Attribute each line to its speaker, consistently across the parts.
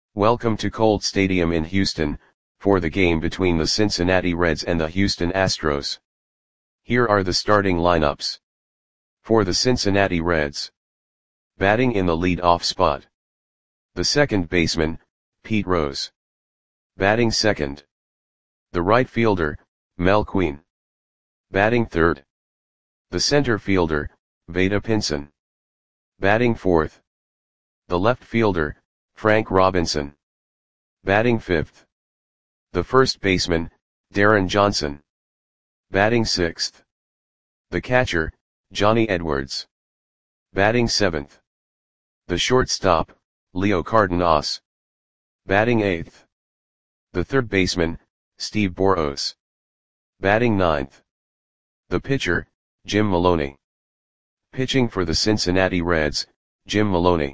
Speaker 1: Welcome to Colt Stadium in Houston, for the game between the Cincinnati Reds and the Houston Astros. Here are the starting lineups. For the Cincinnati Reds. Batting in the lead-off spot. The second baseman, Pete Rose. Batting second. The right fielder, Mel Queen. Batting third. The center fielder, Vada Pinson. Batting fourth. The left fielder, Frank Robinson. Batting fifth. The first baseman, Darren Johnson. Batting sixth. The catcher, Johnny Edwards. Batting seventh. The shortstop, Leo Cardenas. Batting eighth. The third baseman, Steve Boros. Batting ninth. The pitcher, Jim Maloney. Pitching for the Cincinnati Reds, Jim Maloney.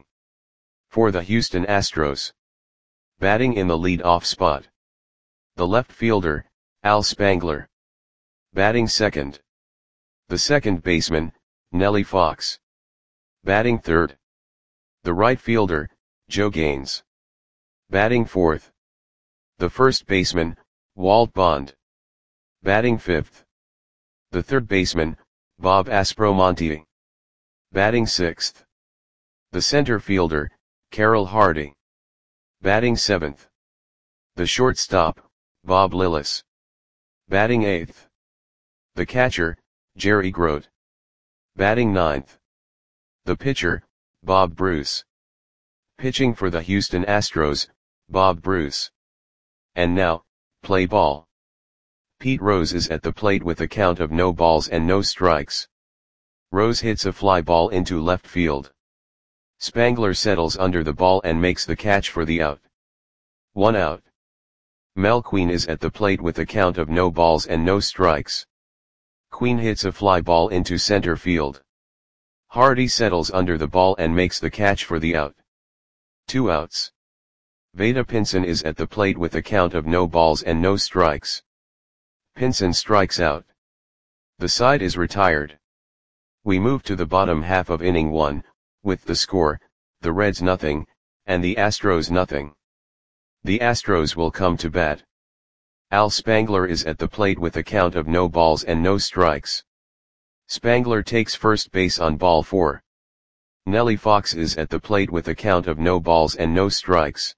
Speaker 1: For the Houston Astros. Batting in the lead-off spot. The left fielder, Al Spangler. Batting second. The second baseman, Nellie Fox. Batting third. The right fielder, Joe Gaines. Batting fourth. The first baseman, Walt Bond. Batting fifth. The third baseman, Bob Aspromonte. Batting sixth. The center fielder, Carroll Hardy. Batting seventh. The shortstop, Bob Lillis. Batting eighth. The catcher, Jerry Grote. Batting ninth. The pitcher, Bob Bruce. Pitching for the Houston Astros, Bob Bruce. And now, play ball. Pete Rose is at the plate with a count of no balls and no strikes. Rose hits a fly ball into left field. Spangler settles under the ball and makes the catch for the out. 1 out. Mel Queen is at the plate with a count of no balls and no strikes. Queen hits a fly ball into center field. Hardy settles under the ball and makes the catch for the out. 2 outs. Vada Pinson is at the plate with a count of no balls and no strikes. Pinson strikes out. The side is retired. We move to the bottom half of inning 1, with the score, the Reds nothing, and the Astros nothing. The Astros will come to bat. Al Spangler is at the plate with a count of no balls and no strikes. Spangler takes first base on ball 4. Nellie Fox is at the plate with a count of no balls and no strikes.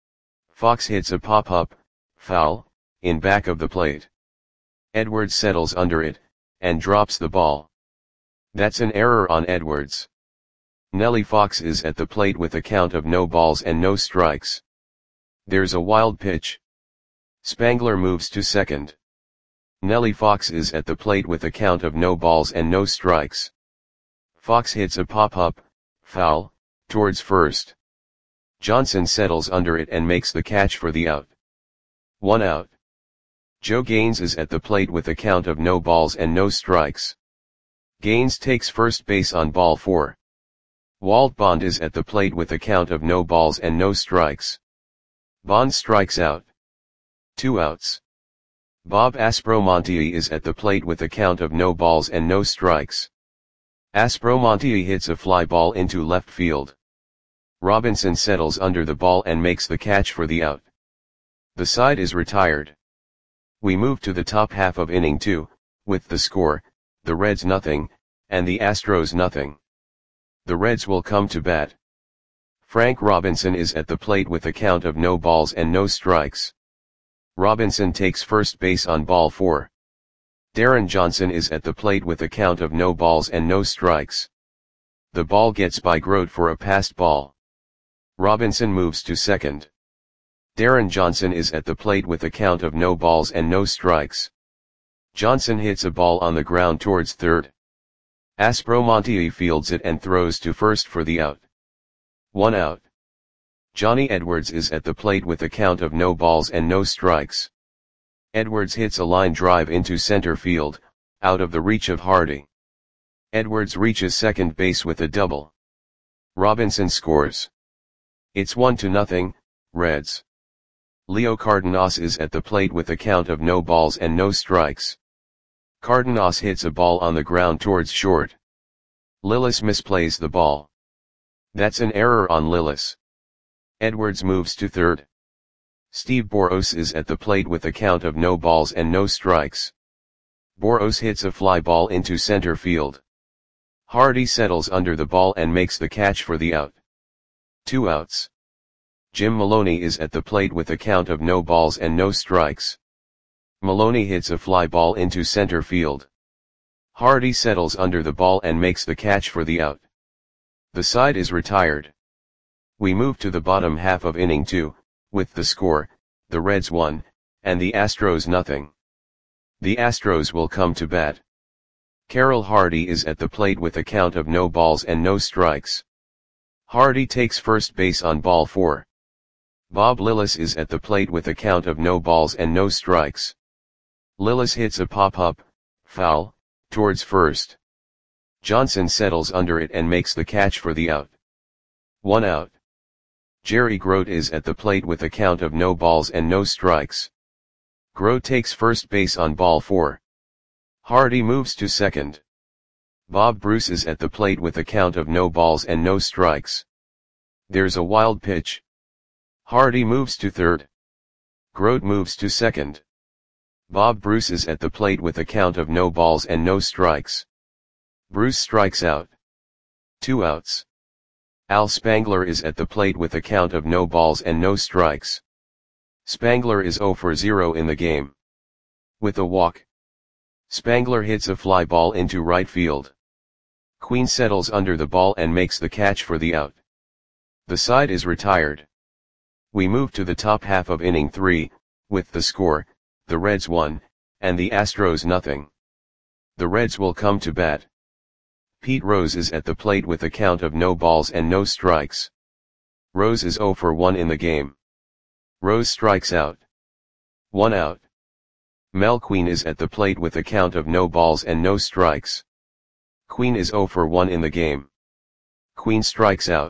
Speaker 1: Fox hits a pop-up, foul, in back of the plate. Edwards settles under it, and drops the ball. That's an error on Edwards. Nellie Fox is at the plate with a count of no balls and no strikes. There's a wild pitch. Spangler moves to second. Nellie Fox is at the plate with a count of no balls and no strikes. Fox hits a pop-up, foul, towards first. Johnson settles under it and makes the catch for the out. 1 out. Joe Gaines is at the plate with a count of no balls and no strikes. Gaines takes first base on ball 4. Walt Bond is at the plate with a count of no balls and no strikes. Bond strikes out. 2 outs. Bob Aspromonte is at the plate with a count of no balls and no strikes. Aspromonte hits a fly ball into left field. Robinson settles under the ball and makes the catch for the out. The side is retired. We move to the top half of inning 2, with the score, the Reds nothing, and the Astros nothing. The Reds will come to bat. Frank Robinson is at the plate with a count of no balls and no strikes. Robinson takes first base on ball 4. Darren Johnson is at the plate with a count of no balls and no strikes. The ball gets by Grote for a passed ball. Robinson moves to second. Darren Johnson is at the plate with a count of no balls and no strikes. Johnson hits a ball on the ground towards third. Aspromonte fields it and throws to first for the out. 1 out. Johnny Edwards is at the plate with a count of no balls and no strikes. Edwards hits a line drive into center field, out of the reach of Hardy. Edwards reaches second base with a double. Robinson scores. It's 1-0, Reds. Leo Cardenas is at the plate with a count of no balls and no strikes. Cardenas hits a ball on the ground towards short. Lillis misplays the ball. That's an error on Lillis. Edwards moves to third. Steve Boros is at the plate with a count of no balls and no strikes. Boros hits a fly ball into center field. Hardy settles under the ball and makes the catch for the out. 2 outs. Jim Maloney is at the plate with a count of no balls and no strikes. Maloney hits a fly ball into center field. Hardy settles under the ball and makes the catch for the out. The side is retired. We move to the bottom half of inning 2, with the score, the Reds 1, and the Astros nothing. The Astros will come to bat. Carroll Hardy is at the plate with a count of no balls and no strikes. Hardy takes first base on ball 4. Bob Lillis is at the plate with a count of no balls and no strikes. Lillis hits a pop-up, foul, towards first. Johnson settles under it and makes the catch for the out. 1 out. Jerry Grote is at the plate with a count of no balls and no strikes. Grote takes first base on ball 4. Hardy moves to second. Bob Bruce is at the plate with a count of no balls and no strikes. There's a wild pitch. Hardy moves to third. Grote moves to second. Bob Bruce is at the plate with a count of no balls and no strikes. Bruce strikes out. 2 outs. Al Spangler is at the plate with a count of no balls and no strikes. Spangler is 0 for 0 in the game. With a walk. Spangler hits a fly ball into right field. Queen settles under the ball and makes the catch for the out. The side is retired. We move to the top half of inning 3, with the score, the Reds 1, and the Astros nothing. The Reds will come to bat. Pete Rose is at the plate with a count of no balls and no strikes. Rose is 0 for 1 in the game. Rose strikes out. 1 out. Mel Queen is at the plate with a count of no balls and no strikes. Queen is 0 for 1 in the game. Queen strikes out.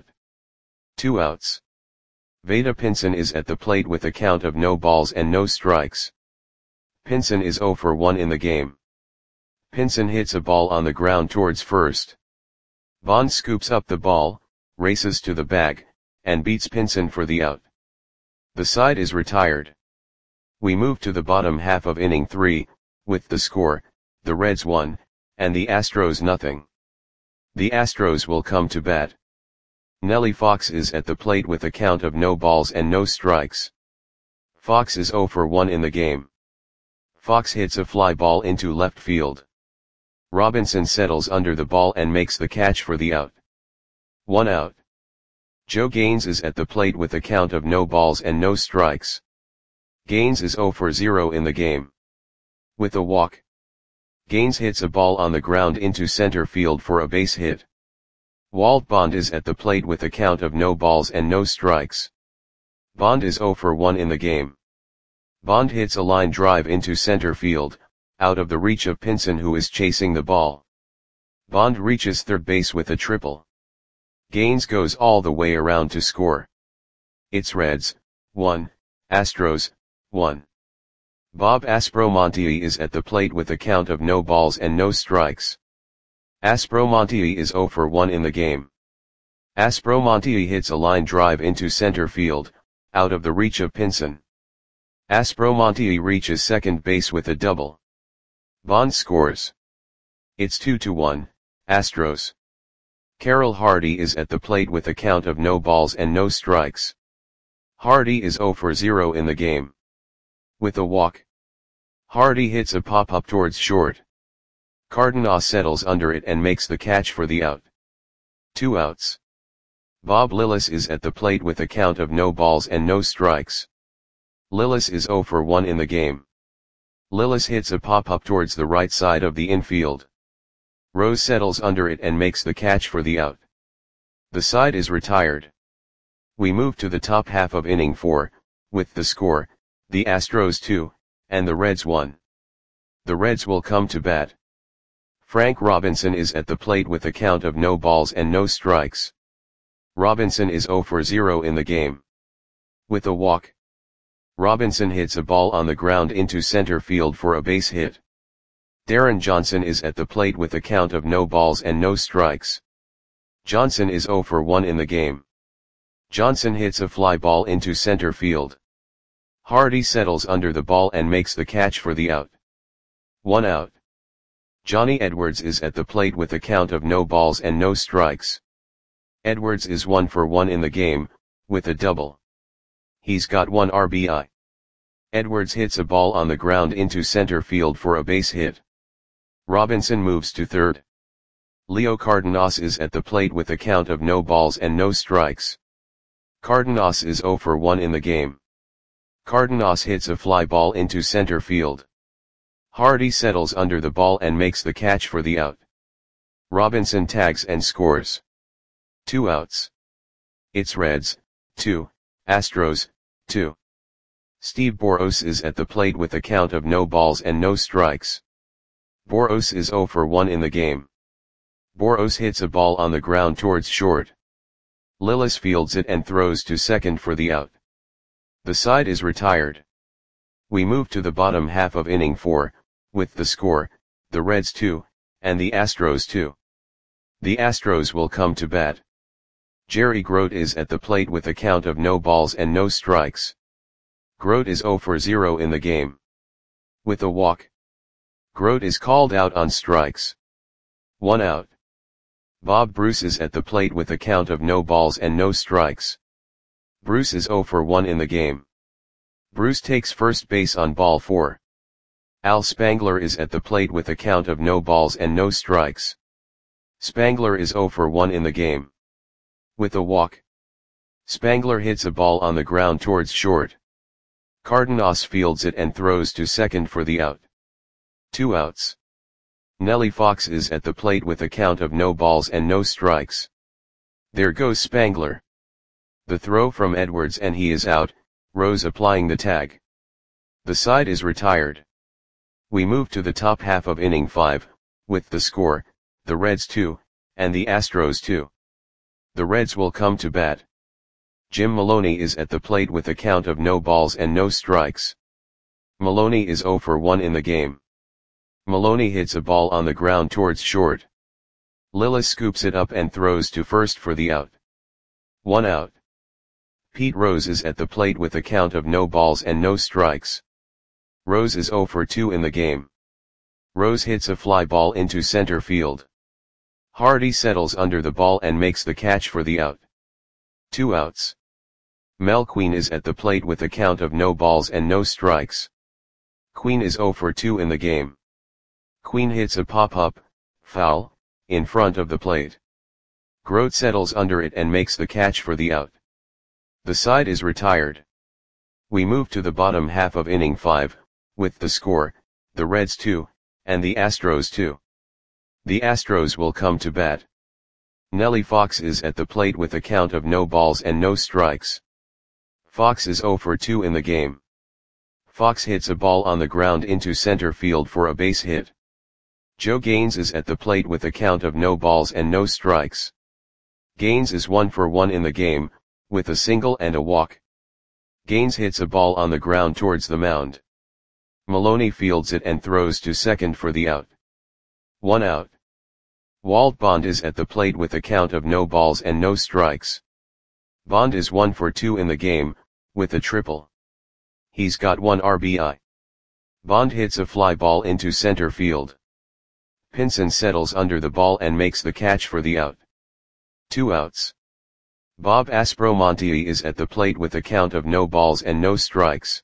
Speaker 1: 2 outs. Vada Pinson is at the plate with a count of no balls and no strikes. Pinson is 0 for 1 in the game. Pinson hits a ball on the ground towards first. Bond scoops up the ball, races to the bag, and beats Pinson for the out. The side is retired. We move to the bottom half of inning 3, with the score, the Reds 1, and the Astros nothing. The Astros will come to bat. Nellie Fox is at the plate with a count of no balls and no strikes. Fox is 0 for 1 in the game. Fox hits a fly ball into left field. Robinson settles under the ball and makes the catch for the out. 1 out. Joe Gaines is at the plate with a count of no balls and no strikes. Gaines is 0 for 0 in the game. With a walk. Gaines hits a ball on the ground into center field for a base hit. Walt Bond is at the plate with a count of no balls and no strikes. Bond is 0 for 1 in the game. Bond hits a line drive into center field, out of the reach of Pinson who is chasing the ball. Bond reaches third base with a triple. Gaines goes all the way around to score. It's Reds, 1, Astros, 1. Bob Aspromonte is at the plate with a count of no balls and no strikes. Aspromonte is 0 for 1 in the game. Aspromonte hits a line drive into center field, out of the reach of Pinson. Aspromonte reaches second base with a double. Bond scores. It's 2-1, Astros. Carroll Hardy is at the plate with a count of no balls and no strikes. Hardy is 0 for 0 in the game. With a walk. Hardy hits a pop-up towards short. Cardenas settles under it and makes the catch for the out. 2 outs. Bob Lillis is at the plate with a count of no balls and no strikes. Lillis is 0 for 1 in the game. Lillis hits a pop-up towards the right side of the infield. Rose settles under it and makes the catch for the out. The side is retired. We move to the top half of inning 4, with the score, the Astros 2, and the Reds 1. The Reds will come to bat. Frank Robinson is at the plate with a count of no balls and no strikes. Robinson is 0 for 0 in the game. With a walk. Robinson hits a ball on the ground into center field for a base hit. Darren Johnson is at the plate with a count of no balls and no strikes. Johnson is 0 for 1 in the game. Johnson hits a fly ball into center field. Hardy settles under the ball and makes the catch for the out. 1 out. Johnny Edwards is at the plate with a count of no balls and no strikes. Edwards is 1 for 1 in the game, with a double. He's got 1 RBI. Edwards hits a ball on the ground into center field for a base hit. Robinson moves to third. Leo Cardenas is at the plate with a count of no balls and no strikes. Cardenas is 0 for 1 in the game. Cardenas hits a fly ball into center field. Hardy settles under the ball and makes the catch for the out. Robinson tags and scores. 2 outs. It's Reds, 2, Astros, 2. Steve Boros is at the plate with a count of no balls and no strikes. Boros is 0 for 1 in the game. Boros hits a ball on the ground towards short. Lillis fields it and throws to second for the out. The side is retired. We move to the bottom half of inning 4, with the score, the Reds 2, and the Astros 2. The Astros will come to bat. Jerry Grote is at the plate with a count of no balls and no strikes. Grote is 0 for 0 in the game. With a walk. Grote is called out on strikes. 1 out. Bob Bruce is at the plate with a count of no balls and no strikes. Bruce is 0 for 1 in the game. Bruce takes first base on ball 4. Al Spangler is at the plate with a count of no balls and no strikes. Spangler is 0 for 1 in the game. With a walk. Spangler hits a ball on the ground towards short. Cardenas fields it and throws to second for the out. 2 outs. Nellie Fox is at the plate with a count of no balls and no strikes. There goes Spangler. The throw from Edwards and he is out, Rose applying the tag. The side is retired. We move to the top half of inning 5, with the score, the Reds 2, and the Astros 2. The Reds will come to bat. Jim Maloney is at the plate with a count of no balls and no strikes. Maloney is 0 for 1 in the game. Maloney hits a ball on the ground towards short. Lillis scoops it up and throws to first for the out. 1 out. Pete Rose is at the plate with a count of no balls and no strikes. Rose is 0 for 2 in the game. Rose hits a fly ball into center field. Hardy settles under the ball and makes the catch for the out. 2 outs. Mel Queen is at the plate with a count of no balls and no strikes. Queen is 0 for 2 in the game. Queen hits a pop-up, foul, in front of the plate. Grote settles under it and makes the catch for the out. The side is retired. We move to the bottom half of inning 5, with the score, the Reds 2, and the Astros 2. The Astros will come to bat. Nellie Fox is at the plate with a count of no balls and no strikes. Fox is 0 for 2 in the game. Fox hits a ball on the ground into center field for a base hit. Joe Gaines is at the plate with a count of no balls and no strikes. Gaines is 1 for 1 in the game, with a single and a walk. Gaines hits a ball on the ground towards the mound. Maloney fields it and throws to second for the out. 1 out. Walt Bond is at the plate with a count of no balls and no strikes. Bond is 1 for 2 in the game, with a triple. He's got 1 RBI. Bond hits a fly ball into center field. Pinson settles under the ball and makes the catch for the out. 2 outs. Bob Aspromonte is at the plate with a count of no balls and no strikes.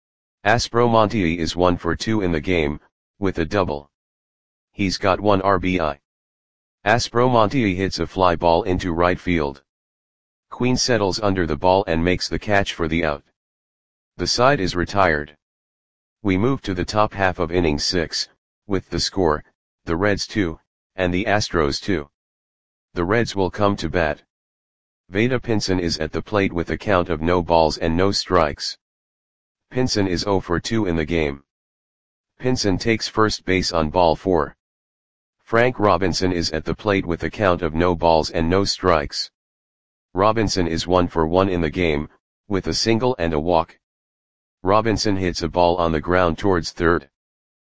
Speaker 1: Aspromonte is 1 for 2 in the game, with a double. He's got 1 RBI. Aspromonte hits a fly ball into right field. Queen settles under the ball and makes the catch for the out. The side is retired. We move to the top half of inning 6, with the score, the Reds 2, and the Astros 2. The Reds will come to bat. Vada Pinson is at the plate with a count of no balls and no strikes. Pinson is 0 for 2 in the game. Pinson takes first base on ball 4. Frank Robinson is at the plate with a count of no balls and no strikes. Robinson is 1 for 1 in the game, with a single and a walk. Robinson hits a ball on the ground towards third.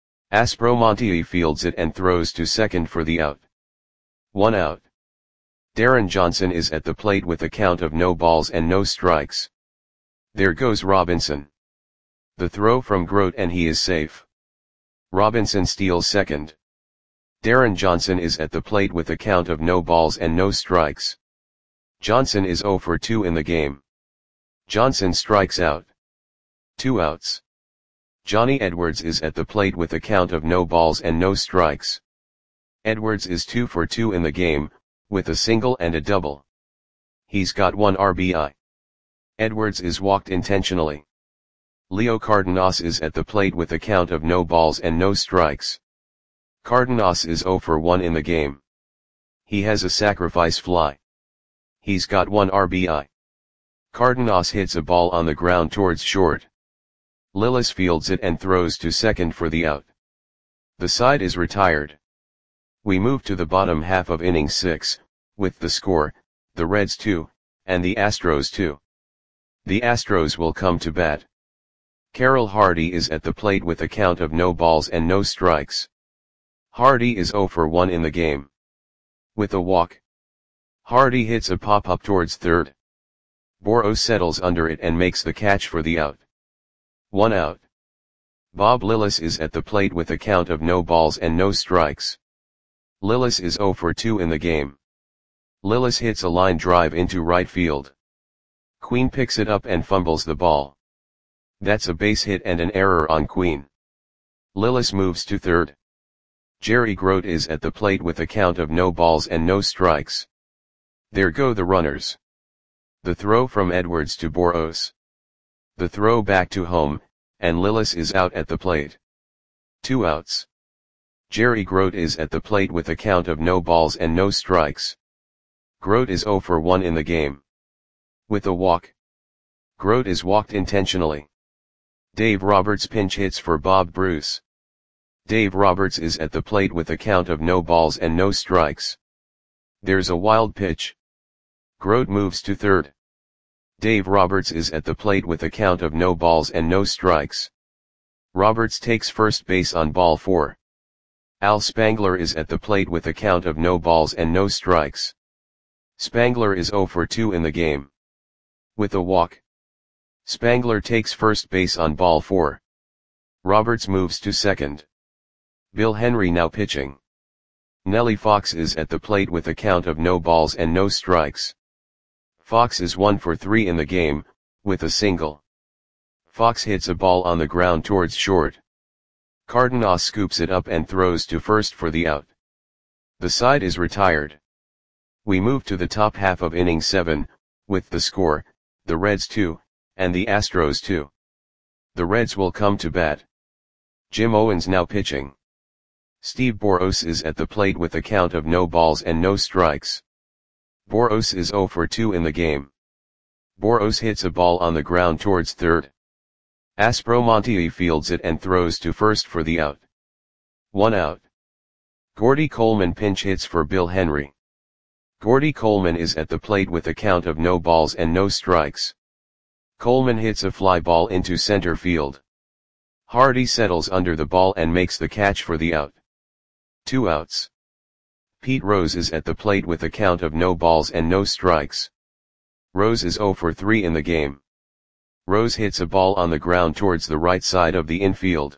Speaker 1: Aspromonte fields it and throws to second for the out. 1 out. Darren Johnson is at the plate with a count of no balls and no strikes. There goes Robinson. The throw from Grote and he is safe. Robinson steals second. Darren Johnson is at the plate with a count of no balls and no strikes. Johnson is 0 for 2 in the game. Johnson strikes out. 2 outs. Johnny Edwards is at the plate with a count of no balls and no strikes. Edwards is 2 for 2 in the game, with a single and a double. He's got 1 RBI. Edwards is walked intentionally. Leo Cardenas is at the plate with a count of no balls and no strikes. Cardenas is 0 for 1 in the game. He has a sacrifice fly. He's got 1 RBI. Cardenas hits a ball on the ground towards short. Lillis fields it and throws to second for the out. The side is retired. We move to the bottom half of inning 6, with the score, the Reds 2, and the Astros 2. The Astros will come to bat. Carroll Hardy is at the plate with a count of no balls and no strikes. Hardy is 0 for 1 in the game. With a walk. Hardy hits a pop-up towards third. Boros settles under it and makes the catch for the out. 1 out. Bob Lillis is at the plate with a count of no balls and no strikes. Lillis is 0 for 2 in the game. Lillis hits a line drive into right field. Queen picks it up and fumbles the ball. That's a base hit and an error on Queen. Lillis moves to third. Jerry Grote is at the plate with a count of no balls and no strikes. There go the runners. The throw from Edwards to Boros. The throw back to home, and Lillis is out at the plate. 2 outs. Jerry Grote is at the plate with a count of no balls and no strikes. Grote is 0 for 1 in the game. With a walk. Grote is walked intentionally. Dave Roberts pinch hits for Bob Bruce. Dave Roberts is at the plate with a count of no balls and no strikes. There's a wild pitch. Grote moves to third. Dave Roberts is at the plate with a count of no balls and no strikes. Roberts takes first base on ball 4. Al Spangler is at the plate with a count of no balls and no strikes. Spangler is 0 for 2 in the game. With a walk. Spangler takes first base on ball 4. Roberts moves to second. Bill Henry now pitching. Nellie Fox is at the plate with a count of no balls and no strikes. Fox is 1 for 3 in the game, with a single. Fox hits a ball on the ground towards short. Cardenas scoops it up and throws to first for the out. The side is retired. We move to the top half of inning 7, with the score, the Reds 2, and the Astros 2. The Reds will come to bat. Jim Owens now pitching. Steve Boros is at the plate with a count of no balls and no strikes. Boros is 0 for 2 in the game. Boros hits a ball on the ground towards third. Aspromonte fields it and throws to first for the out. 1 out. Gordy Coleman pinch hits for Bill Henry. Gordy Coleman is at the plate with a count of no balls and no strikes. Coleman hits a fly ball into center field. Hardy settles under the ball and makes the catch for the out. 2 outs. Pete Rose is at the plate with a count of no balls and no strikes. Rose is 0 for 3 in the game. Rose hits a ball on the ground towards the right side of the infield.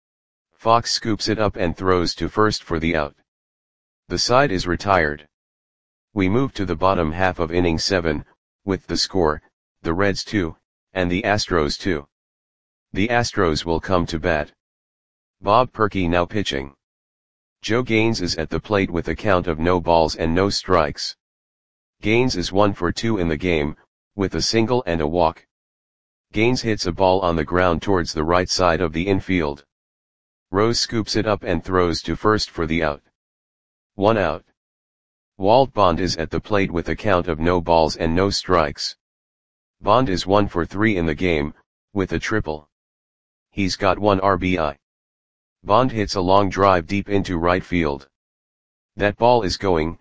Speaker 1: Fox scoops it up and throws to first for the out. The side is retired. We move to the bottom half of inning 7, with the score, the Reds 2, and the Astros 2. The Astros will come to bat. Bob Perky now pitching. Joe Gaines is at the plate with a count of no balls and no strikes. Gaines is 1 for 2 in the game, with a single and a walk. Gaines hits a ball on the ground towards the right side of the infield. Rose scoops it up and throws to first for the out. 1 out. Walt Bond is at the plate with a count of no balls and no strikes. Bond is 1 for 3 in the game, with a triple. He's got 1 RBI. Bond hits a long drive deep into right field. That ball is gone.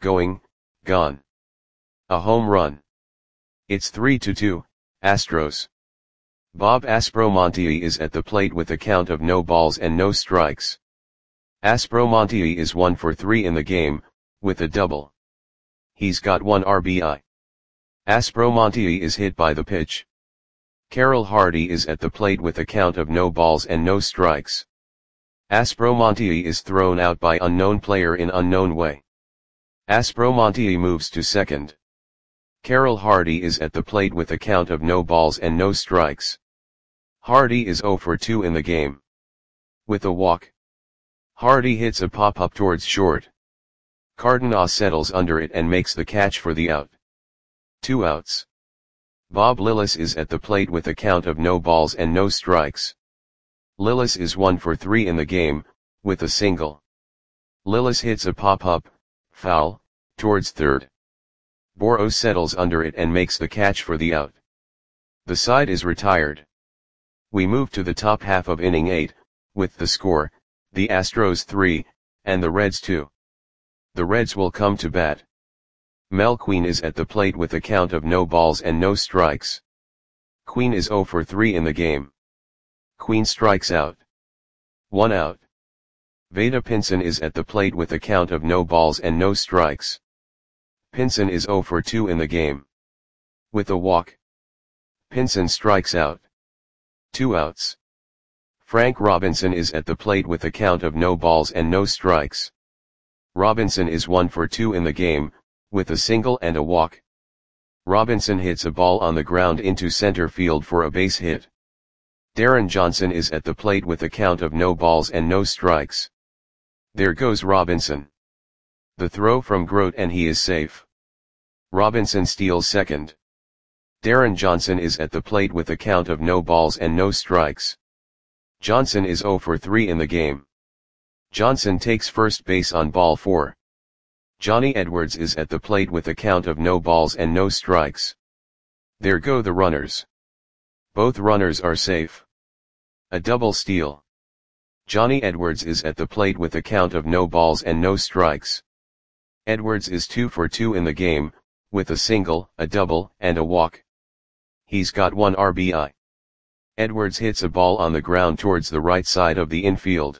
Speaker 1: A home run. It's 3-2, Astros. Bob Aspromonte is at the plate with a count of no balls and no strikes. Aspromonte is 1 for 3 in the game, with a double. He's got 1 RBI. Aspromonte is hit by the pitch. Carroll Hardy is at the plate with a count of no balls and no strikes. Aspromonte is thrown out by unknown player in unknown way. Aspromonte moves to second. Carroll Hardy is at the plate with a count of no balls and no strikes. Hardy is 0 for 2 in the game. With a walk, Hardy hits a pop-up towards short. Cardenas settles under it and makes the catch for the out. 2 outs. Bob Lillis is at the plate with a count of no balls and no strikes. Lillis is 1 for 3 in the game, with a single. Lillis hits a pop-up, foul, towards third. Boros settles under it and makes the catch for the out. The side is retired. We move to the top half of inning 8, with the score, the Astros 3, and the Reds 2. The Reds will come to bat. Mel Queen is at the plate with a count of no balls and no strikes. Queen is 0 for 3 in the game. Queen strikes out. 1 out. Vada Pinson is at the plate with a count of no balls and no strikes. Pinson is 0 for 2 in the game. With a walk, Pinson strikes out. 2 outs. Frank Robinson is at the plate with a count of no balls and no strikes. Robinson is 1 for 2 in the game, with a single and a walk. Robinson hits a ball on the ground into center field for a base hit. Darren Johnson is at the plate with a count of no balls and no strikes. There goes Robinson. The throw from Grote and he is safe. Robinson steals second. Darren Johnson is at the plate with a count of no balls and no strikes. Johnson is 0 for 3 in the game. Johnson takes first base on ball 4. Johnny Edwards is at the plate with a count of no balls and no strikes. There go the runners. Both runners are safe. A double steal. Johnny Edwards is at the plate with a count of no balls and no strikes. Edwards is 2 for 2 in the game, with a single, a double, and a walk. He's got 1 RBI. Edwards hits a ball on the ground towards the right side of the infield.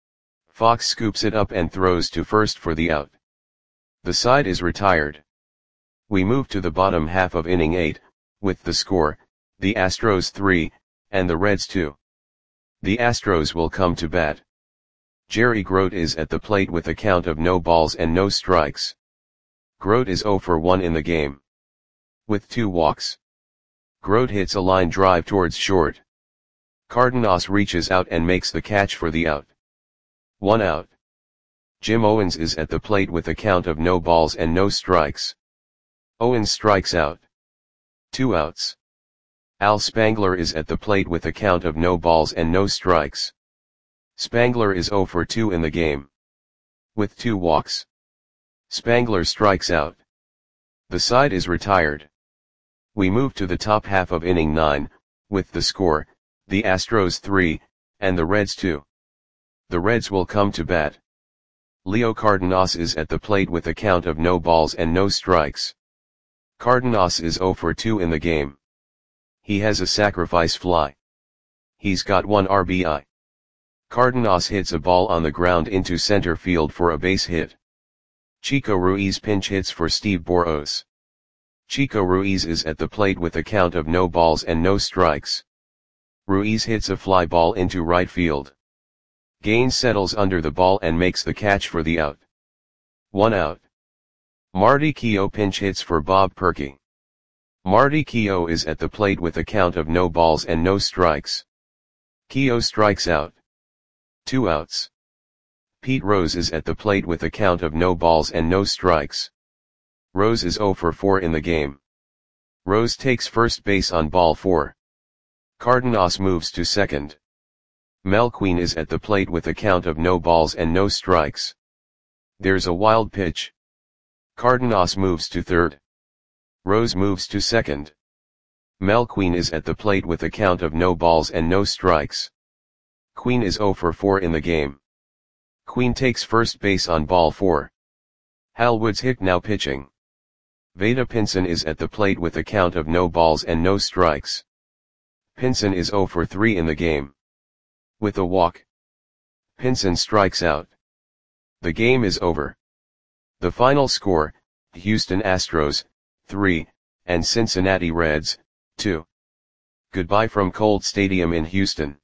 Speaker 1: Fox scoops it up and throws to first for the out. The side is retired. We move to the bottom half of inning 8, with the score, the Astros 3, and the Reds 2. The Astros will come to bat. Jerry Grote is at the plate with a count of no balls and no strikes. Grote is 0 for 1 in the game. With 2 walks, Grote hits a line drive towards short. Cardenas reaches out and makes the catch for the out. 1 out. Jim Owens is at the plate with a count of no balls and no strikes. Owens strikes out. 2 outs. Al Spangler is at the plate with a count of no balls and no strikes. Spangler is 0 for 2 in the game. With 2 walks, Spangler strikes out. The side is retired. We move to the top half of inning 9, with the score, the Astros 3, and the Reds 2. The Reds will come to bat. Leo Cardenas is at the plate with a count of no balls and no strikes. Cardenas is 0 for 2 in the game. He has a sacrifice fly. He's got 1 RBI. Cardenas hits a ball on the ground into center field for a base hit. Chico Ruiz pinch hits for Steve Boros. Chico Ruiz is at the plate with a count of no balls and no strikes. Ruiz hits a fly ball into right field. Gaines settles under the ball and makes the catch for the out. 1 out. Marty Keough pinch hits for Bob Perky. Marty Keough is at the plate with a count of no balls and no strikes. Keough strikes out. 2 outs. Pete Rose is at the plate with a count of no balls and no strikes. Rose is 0 for 4 in the game. Rose takes first base on ball 4. Cardenas moves to second. Mel Queen is at the plate with a count of no balls and no strikes. There's a wild pitch. Cardenas moves to third. Rose moves to second. Mel Queen is at the plate with a count of no balls and no strikes. Queen is 0 for 4 in the game. Queen takes first base on ball 4. Hal Woods Hick now pitching. Vada Pinson is at the plate with a count of no balls and no strikes. Pinson is 0 for 3 in the game. With a walk, Pinson strikes out. The game is over. The final score, Houston Astros, 3, and Cincinnati Reds, 2. Goodbye from Colt Stadium in Houston.